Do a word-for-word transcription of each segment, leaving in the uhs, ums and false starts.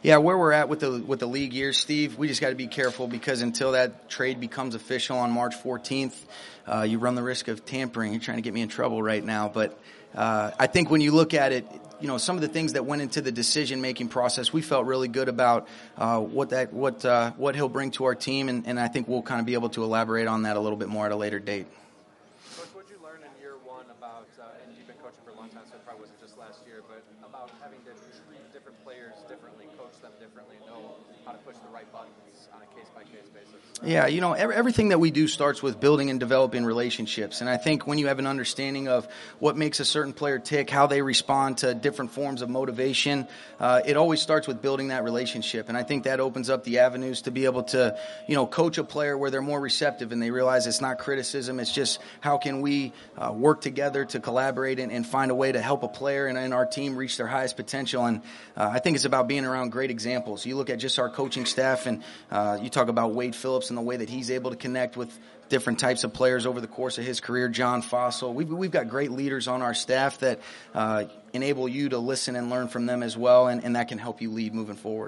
Yeah, where we're at with the with the league year, Steve, we just got to be careful because until that trade becomes official on March fourteenth, uh, you run the risk of tampering. You're trying to get me in trouble right now. But uh, I think when you look at it, you know, some of the things that went into the decision-making process, we felt really good about uh, what that what uh, what he'll bring to our team, and, and I think we'll kind of be able to elaborate on that a little bit more at a later date. Coach, what did you learn in year one about, uh, and you've been coaching for a long time, so it probably wasn't just last year, but about having to treat different players differently, coach them differently, know how to push the right buttons on a case-by-case basis? Yeah, you know, every, everything that we do starts with building and developing relationships. And I think when you have an understanding of what makes a certain player tick, how they respond to different forms of motivation, uh, it always starts with building that relationship. And I think that opens up the avenues to be able to, you know, coach a player where they're more receptive and they realize it's not criticism. It's just how can we uh, work together to collaborate and, and find a way to help a player and, and our team reach their highest potential. And uh, I think it's about being around great examples. You look at just our coaching staff and uh, you talk about Wade Phillips and the way that he's able to connect with different types of players over the course of his career. John Fossil. We've, we've got great leaders on our staff that uh, enable you to listen and learn from them as well, and, and that can help you lead moving forward.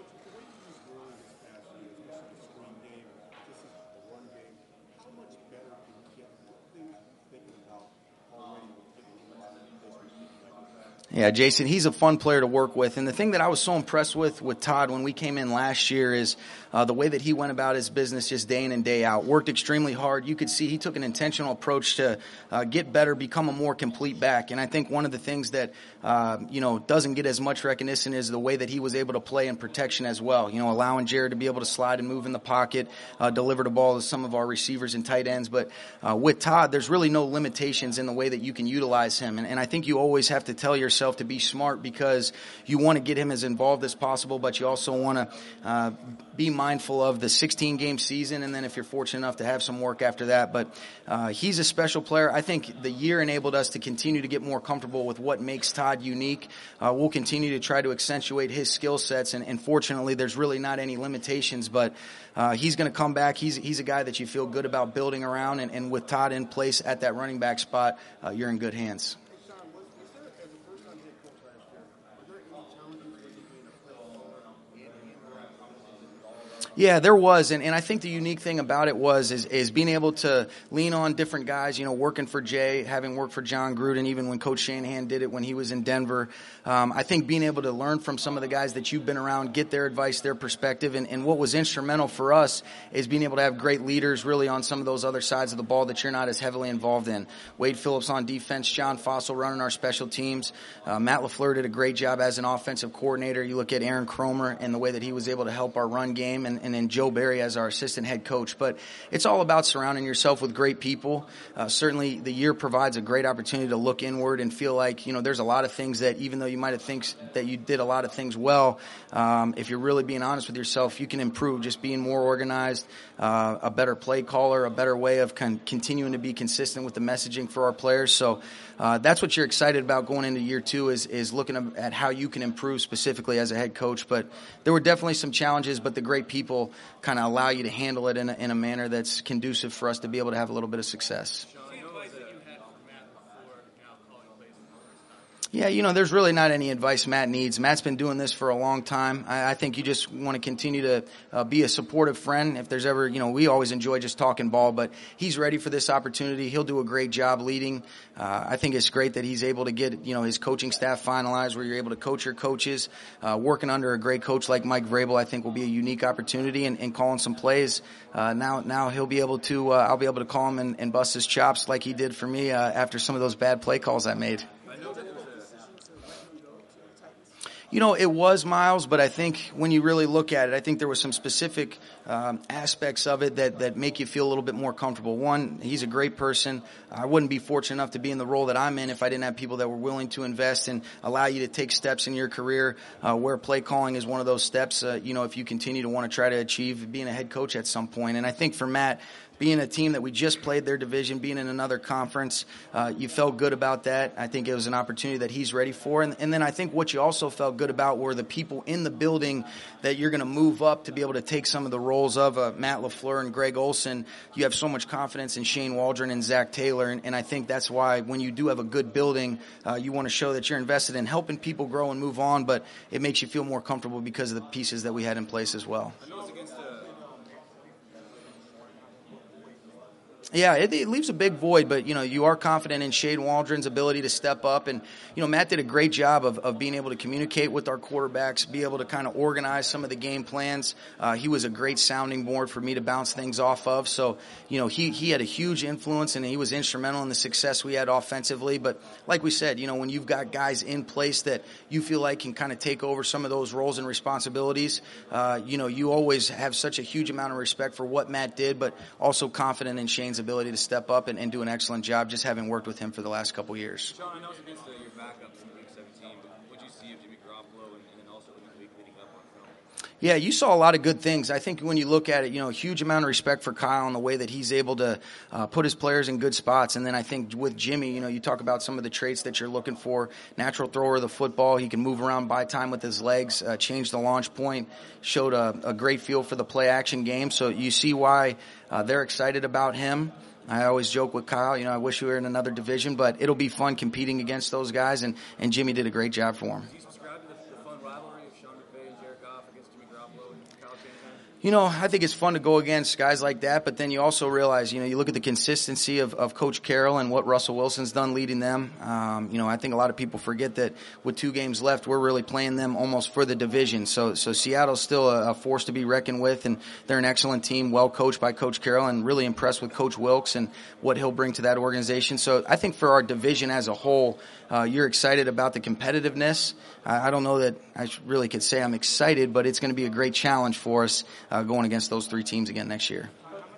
Yeah, Jason, he's a fun player to work with. And the thing that I was so impressed with with Todd when we came in last year is uh, the way that he went about his business just day in and day out. Worked extremely hard. You could see he took an intentional approach to uh, get better, become a more complete back. And I think one of the things that, uh, you know, doesn't get as much recognition is the way that he was able to play in protection as well. You know, allowing Jared to be able to slide and move in the pocket, uh, deliver the ball to some of our receivers and tight ends. But uh, with Todd, there's really no limitations in the way that you can utilize him. And, and I think you always have to tell yourself to be smart because you want to get him as involved as possible, but you also want to uh, be mindful of the sixteen game season, and then if you're fortunate enough to have some work after that. But uh, he's a special player. I think the year enabled us to continue to get more comfortable with what makes Todd unique. Uh, we'll continue to try to accentuate his skill sets, and, and fortunately there's really not any limitations, but uh, he's going to come back. He's he's a guy that you feel good about building around, and, and with Todd in place at that running back spot, uh, you're in good hands. Yeah, there was, and, and I think the unique thing about it was is, is being able to lean on different guys, you know, working for Jay, having worked for John Gruden, even when Coach Shanahan did it when he was in Denver. Um, I think being able to learn from some of the guys that you've been around, get their advice, their perspective, and, and what was instrumental for us is being able to have great leaders really on some of those other sides of the ball that you're not as heavily involved in. Wade Phillips on defense, John Fossil running our special teams. Uh, Matt LaFleur did a great job as an offensive coordinator. You look at Aaron Cromer and the way that he was able to help our run game, and and then Joe Barry as our assistant head coach. But it's all about surrounding yourself with great people. Uh, certainly the year provides a great opportunity to look inward and feel like, you know, there's a lot of things that even though you might have think that you did a lot of things well, um, if you're really being honest with yourself, you can improve just being more organized, uh, a better play caller, a better way of con- continuing to be consistent with the messaging for our players. So uh, that's what you're excited about going into year two is, is looking at how you can improve specifically as a head coach. But there were definitely some challenges, but the great people kind of allow you to handle it in a, in a manner that's conducive for us to be able to have a little bit of success. Yeah, you know, there's really not any advice Matt needs. Matt's been doing this for a long time. I, I think you just want to continue to uh, be a supportive friend. If there's ever, you know, we always enjoy just talking ball, but he's ready for this opportunity. He'll do a great job leading. Uh, I think it's great that he's able to get, you know, his coaching staff finalized where you're able to coach your coaches. Uh, working under a great coach like Mike Vrabel, I think will be a unique opportunity, and, and calling some plays. Uh, now, now he'll be able to, uh, I'll be able to call him and, and bust his chops like he did for me uh, after some of those bad play calls I made. You know, it was Miles, but I think when you really look at it, I think there was some specific um, aspects of it that, that make you feel a little bit more comfortable. One, he's a great person. I wouldn't be fortunate enough to be in the role that I'm in if I didn't have people that were willing to invest and allow you to take steps in your career uh, where play calling is one of those steps, uh, you know, if you continue to want to try to achieve being a head coach at some point. And I think for Matt, being a team that we just played their division, being in another conference, uh, you felt good about that. I think it was an opportunity that he's ready for. And, and then I think what you also felt good about were the people in the building that you're going to move up to be able to take some of the roles roles of uh, Matt LaFleur and Greg Olson, you have so much confidence in Shane Waldron and Zach Taylor, and, and I think that's why when you do have a good building, uh, you want to show that you're invested in helping people grow and move on, but it makes you feel more comfortable because of the pieces that we had in place as well. Yeah, it, it leaves a big void, but, you know, you are confident in Shane Waldron's ability to step up. And, you know, Matt did a great job of, of being able to communicate with our quarterbacks, be able to kind of organize some of the game plans. Uh, he was a great sounding board for me to bounce things off of. So, you know, he, he had a huge influence, and he was instrumental in the success we had offensively. But like we said, you know, when you've got guys in place that you feel like can kind of take over some of those roles and responsibilities, uh, you know, you always have such a huge amount of respect for what Matt did, but also confident in Shane's ability to step up and, and do an excellent job, just having worked with him for the last couple years. Sean, I know it's against the, your backups in week seventeen, but what did you see of Jimmy Garoppolo and, and then also in the week leading up on film? Yeah, you saw a lot of good things. I think when you look at it, you know, a huge amount of respect for Kyle and the way that he's able to uh, put his players in good spots. And then I think with Jimmy, you know, you talk about some of the traits that you're looking for. Natural thrower of the football. He can move around, buy time with his legs, uh, change the launch point, showed a, a great feel for the play action game. So you see why uh, they're excited about him. I always joke with Kyle, you know, I wish we were in another division, but it'll be fun competing against those guys, and, and Jimmy did a great job for him. Do you subscribe to the, the fun rivalry of Sean McVay and Jared Goff against Jimmy Garoppolo and Kyle Shanahan? You know, I think it's fun to go against guys like that, but then you also realize, you know, you look at the consistency of, of Coach Carroll and what Russell Wilson's done leading them. Um, you know, I think a lot of people forget that with two games left, we're really playing them almost for the division. So, so Seattle's still a, a force to be reckoned with, and they're an excellent team, well coached by Coach Carroll, and really impressed with Coach Wilkes and what he'll bring to that organization. So I think for our division as a whole, uh, you're excited about the competitiveness. I, I don't know that I really could say I'm excited, but it's going to be a great challenge for us uh, going against those three teams again next year.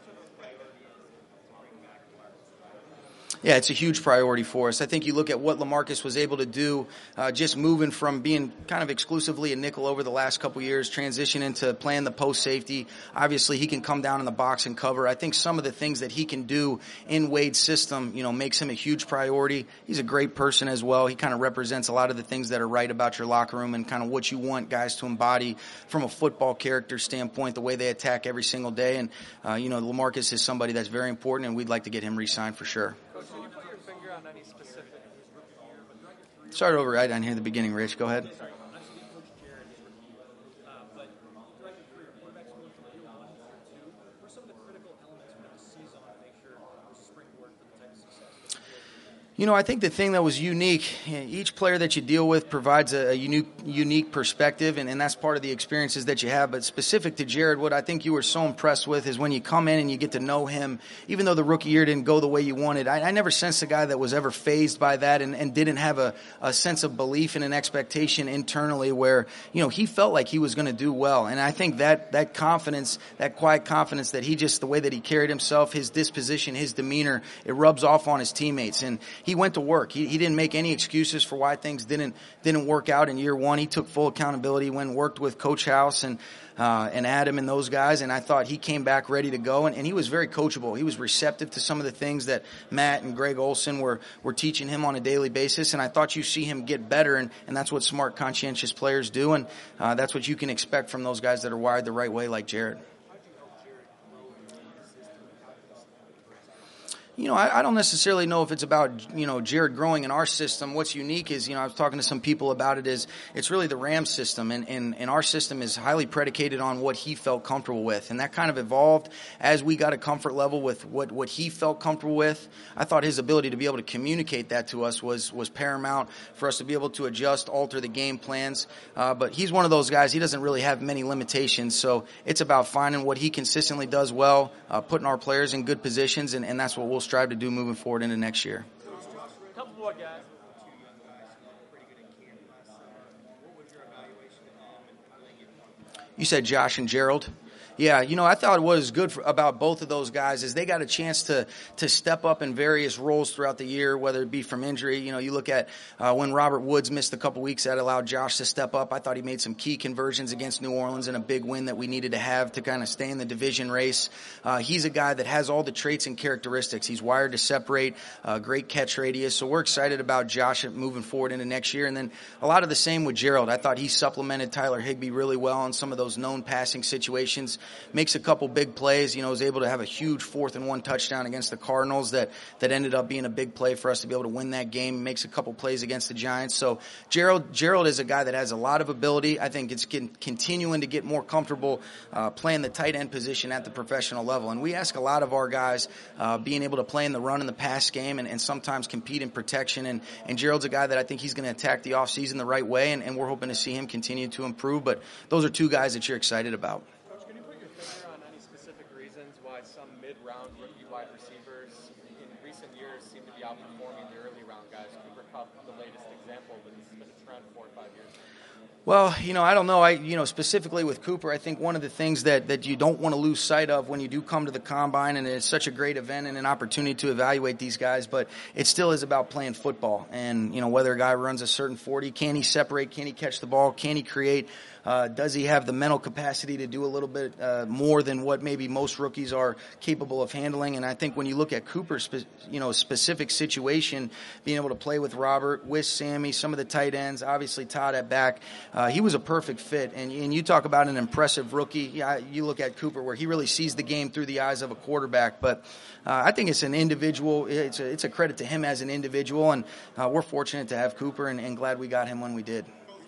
Yeah, it's a huge priority for us. I think you look at what LaMarcus was able to do, uh, just moving from being kind of exclusively a nickel over the last couple years, transition into playing the post safety. Obviously, he can come down in the box and cover. I think some of the things that he can do in Wade's system, you know, makes him a huge priority. He's a great person as well. He kind of represents a lot of the things that are right about your locker room and kind of what you want guys to embody from a football character standpoint, the way they attack every single day. And, uh, you know, LaMarcus is somebody that's very important, and we'd like to get him re-signed for sure. Can you put your finger on any specific? Start over right down here in the beginning, Rich. Go ahead. You know, I think the thing that was unique, each player that you deal with provides a, a unique unique perspective, and, and that's part of the experiences that you have. But specific to Jared, what I think you were so impressed with is when you come in and you get to know him, even though the rookie year didn't go the way you wanted, I, I never sensed a guy that was ever fazed by that and, and didn't have a, a sense of belief and an expectation internally where, you know, he felt like he was going to do well. And I think that that confidence, that quiet confidence that he just, the way that he carried himself, his disposition, his demeanor, it rubs off on his teammates. And he went to work. He, he didn't make any excuses for why things didn't didn't work out in year one. He took full accountability, went and worked with Coach House and uh, and Adam and those guys, and I thought he came back ready to go, and, and he was very coachable. He was receptive to some of the things that Matt and Greg Olson were, were teaching him on a daily basis, and I thought you see him get better, and, and that's what smart, conscientious players do, and uh, that's what you can expect from those guys that are wired the right way like Jared. You know, I, I don't necessarily know if it's about, you know, Jared growing in our system. What's unique is, you know, I was talking to some people about it, is it's really the Rams system, and, and, and our system is highly predicated on what he felt comfortable with. And that kind of evolved as we got a comfort level with what, what he felt comfortable with. I thought his ability to be able to communicate that to us was, was paramount for us to be able to adjust, alter the game plans. Uh, but he's one of those guys, he doesn't really have many limitations. So it's about finding what he consistently does well, uh, putting our players in good positions, and, and that's what we'll strive to do moving forward into next year. Couple more guys. You said Josh and Gerald. Yeah, you know, I thought what was good for, about both of those guys is they got a chance to to step up in various roles throughout the year, whether it be from injury. You know, you look at uh, when Robert Woods missed a couple weeks, that allowed Josh to step up. I thought he made some key conversions against New Orleans in a big win that we needed to have to kind of stay in the division race. Uh, he's a guy that has all the traits and characteristics. He's wired to separate, uh, great catch radius. So we're excited about Josh moving forward into next year. And then a lot of the same with Gerald. I thought he supplemented Tyler Higbee really well in some of those known passing situations. makes a couple big plays. You know, was able to have a huge fourth and one touchdown against the Cardinals that, that ended up being a big play for us to be able to win that game. Makes a couple plays against the Giants. So Gerald, Gerald is a guy that has a lot of ability. I think it's getting, continuing to get more comfortable uh, playing the tight end position at the professional level. And we ask a lot of our guys uh, being able to play in the run and the pass game and, and sometimes compete in protection. And, and Gerald's a guy that I think he's going to attack the offseason the right way, and, and we're hoping to see him continue to improve. But those are two guys that you're excited about. Coach, can you put your finger on any specific reasons why some mid-round rookie wide receivers in recent years seem to be outperforming the early round guys? Cooper Kupp, the latest example, but this has been a trend four or five years. Well, you know, I don't know. I, you know, specifically with Cooper, I think one of the things that, that you don't want to lose sight of when you do come to the Combine, and it's such a great event and an opportunity to evaluate these guys, but it still is about playing football. And, you know, whether a guy runs a certain forty, can he separate? Can he catch the ball? Can he create? Uh, does he have the mental capacity to do a little bit uh, more than what maybe most rookies are capable of handling? And I think when you look at Cooper's, spe- you know, specific situation, being able to play with Robert, with Sammy, some of the tight ends, obviously Todd at back, uh, he was a perfect fit. And, and you talk about an impressive rookie. Yeah, you look at Cooper where he really sees the game through the eyes of a quarterback. But uh, I think it's an individual. It's a, it's a credit to him as an individual, and uh, we're fortunate to have Cooper, and, and glad we got him when we did.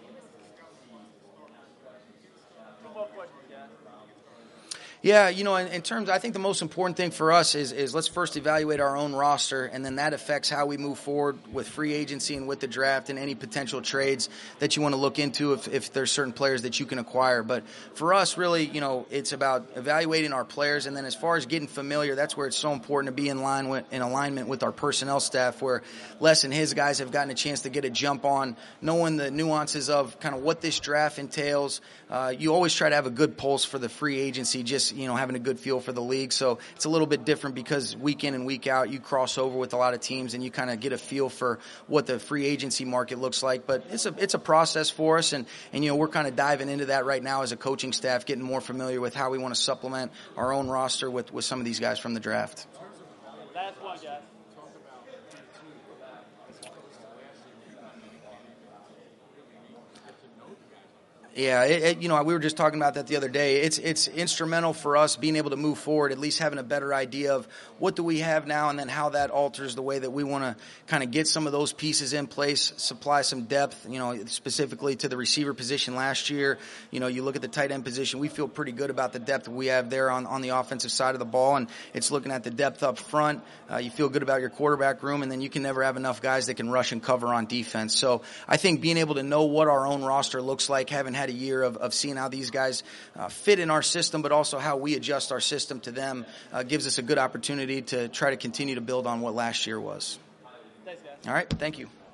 Yeah, you know, in, in terms, I think the most important thing for us is, is let's first evaluate our own roster, and then that affects how we move forward with free agency and with the draft and any potential trades that you want to look into if, if there's certain players that you can acquire. But for us, really, you know, it's about evaluating our players, and then as far as getting familiar, that's where it's so important to be in line with, in alignment with our personnel staff, where Les and his guys have gotten a chance to get a jump on knowing the nuances of kind of what this draft entails. Uh, you always try to have a good pulse for the free agency, just you know, having a good feel for the league. So it's a little bit different because week in and week out, you cross over with a lot of teams and you kind of get a feel for what the free agency market looks like. But it's a, it's a process for us. And, and, you know, we're kind of diving into that right now as a coaching staff, getting more familiar with how we want to supplement our own roster with, with some of these guys from the draft. Last one, guys. Yeah, it, it, you know, we were just talking about that the other day. It's it's instrumental for us being able to move forward, at least having a better idea of what do we have now and then how that alters the way that we want to kind of get some of those pieces in place, supply some depth, you know, specifically to the receiver position last year. You know, you look at the tight end position, we feel pretty good about the depth we have there on, on the offensive side of the ball, and it's looking at the depth up front. Uh, you feel good about your quarterback room, and then you can never have enough guys that can rush and cover on defense. So I think being able to know what our own roster looks like, having had a year of, of seeing how these guys uh, fit in our system, but also how we adjust our system to them, uh, gives us a good opportunity to try to continue to build on what last year was. Thanks, guys. All right. Thank you.